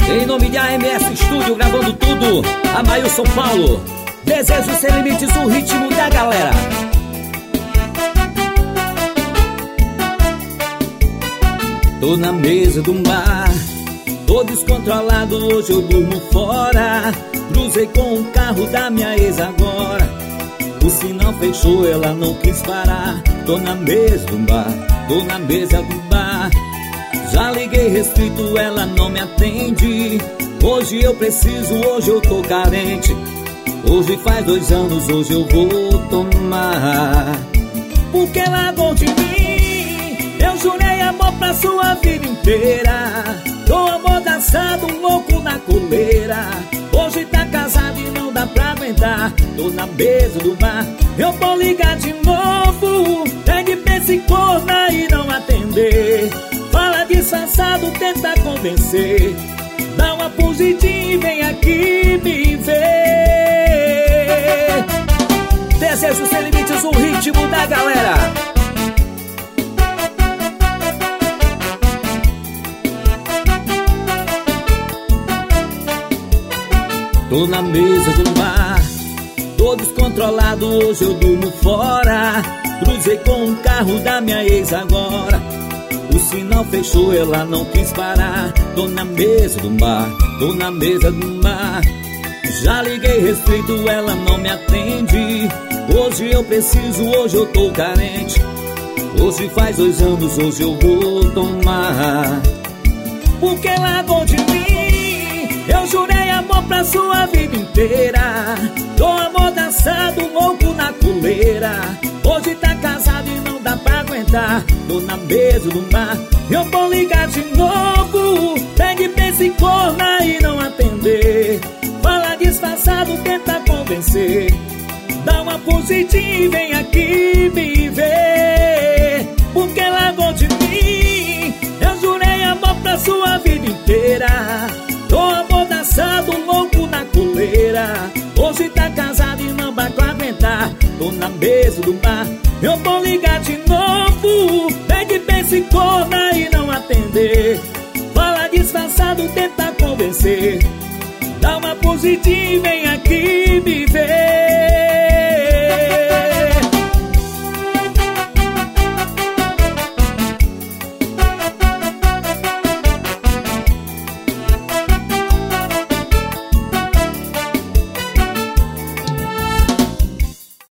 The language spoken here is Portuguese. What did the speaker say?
Em nome de AMS Estúdio, gravando tudo, Amaio São Paulo. Desejo sem limites, o ritmo da galera. Tô na mesa do bar, tô descontrolado, hoje eu durmo fora. Cruzei com o carro da minha ex agora. O sinal fechou, ela não quis parar. Tô na mesa do bar, tô na mesa do bar. Já liguei restrito, ela não me atende. Hoje eu preciso, hoje eu tô carente. Hoje faz 2 anos, hoje eu vou tomar. Porque largou de mim, eu jurei amor pra sua vida inteira. Tô amordaçado, louco na coleira. Hoje tá casado e não dá pra aguentar. Tô na mesa do bar, eu vou ligar de novo. Pegue, pense, corna e não atender. Fala disfarçado, tenta convencer. Dá uma fugidinha e vem aqui me ver. Desejo sem limites, o ritmo da galera. Tô na mesa do bar, tô descontrolado, hoje eu durmo fora. Cruzei com o carro da minha ex agora. O sinal fechou, ela não quis parar. Tô na mesa do bar, tô na mesa do bar. Já liguei restrito, ela não me atende. Hoje eu preciso, hoje eu tô carente. Hoje faz 2 anos, hoje eu vou tomar. Porque largou de mim, eu jurei amor pra sua vida inteira. Tô amordaçado, louco na coleira. Hoje tá casado e não dá pra aguentar. Tô na mesa do bar, eu vou ligar de novo. Pegue, pense, corna e não atender. Fala disfarçado, tenta convencer. Dá uma fugidinha e vem aqui me ver. Porque largou de mim, eu jurei amor pra sua vida inteira. Tô amordaçado, louco na coleira. Hoje tá casado e não vai aguentar. Tô na mesa do bar, eu vou ligar de novo. Pegue, pense, corna e não atender. Fala disfarçado, tenta convencer. Dá uma fugidinha e vem aqui me ver.